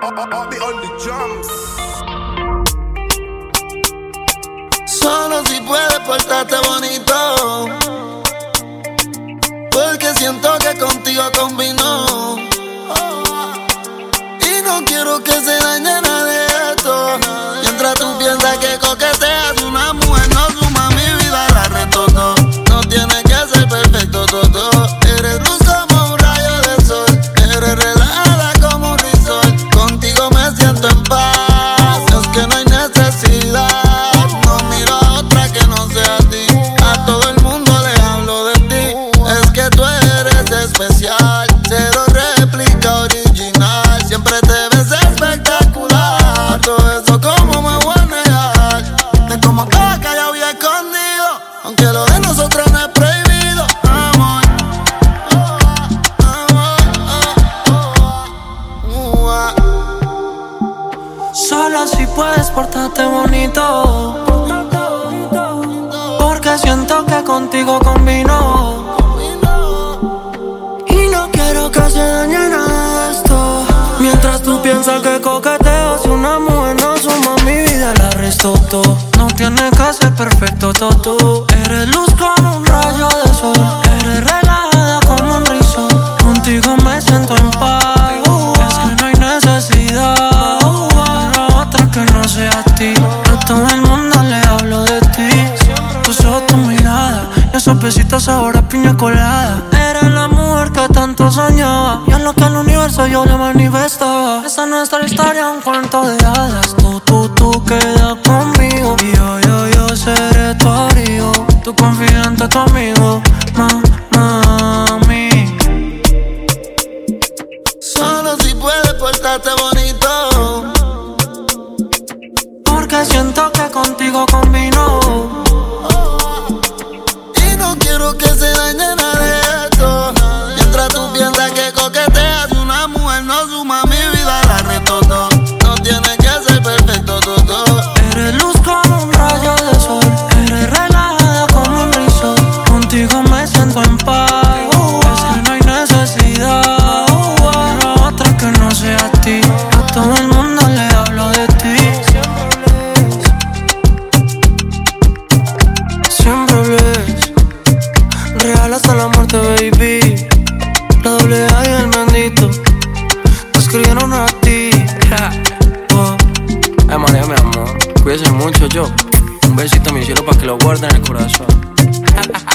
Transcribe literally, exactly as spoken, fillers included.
Solo si puedes portarte bonito, porque siento que contigo combinó. Y no quiero que se dañe nada de esto. Mientras tú piensas que coqueteas, una mujer no suma mi vida, la retocó. No tiene que ser perfecto todo. Eres luz como un rayo de sol, eres relajada como un risol. Contigo me siento en paz, es que no hay necesidad. No miro a otra que no sea a ti. A todo el mundo le hablo de ti. Es que tú eres especial, cero réplica original. Siempre te ves espectacular. Todo eso como me voy a negar. De como estaba callado y escondido, aunque lo de nosotros no es prohibido. Amor, amor, oh, oh, oh. Solo si puedes portarte bonito, porque siento que contigo combino. Y no quiero que se dañe nada de esto. Mientras tú piensas que coqueteo, si una mujer no suma mi vida, la resto todo. No tienes que ser perfecto todo. Eres luz como un rayo de sol, eres relajada como un rizo. Contigo me siento en paz, es que no hay necesidad para otra que no sea a ti. A todo el mundo le hablo de ti. Tus ojos, tu mirada y esos besitos sabor a piña colada. Eres la mujer que tanto soñaba, y en lo que al universo yo le manifestaba. Esa es nuestra historia, un cuento de hadas. Tú, tú, tú quedas conmigo, y yo, yo, yo seré tu abrigo, tu confidente, tu amigo, ma, mami. Solo si puedes portarte bonito, porque siento que contigo combino. y no quiero que se dañe nada de esto. Mientras tú piensas que coqueteas, una mujer no suma mi vida, la retocó. No tiene que ser perfecto todo. Eres luz como un rayo de sol, eres relajada como un rizo. Contigo me siento en paz, es que no hay necesidad para otra que no sea a ti. A todo el mundo le hablo de ti. Siempre hables real hasta la muerte, baby. La doble A y el bendito te escribieron a ti. Oh. Ay, María, mi amor, cuídese mucho, yo. Un besito a mi cielo para que lo guarde en el corazón.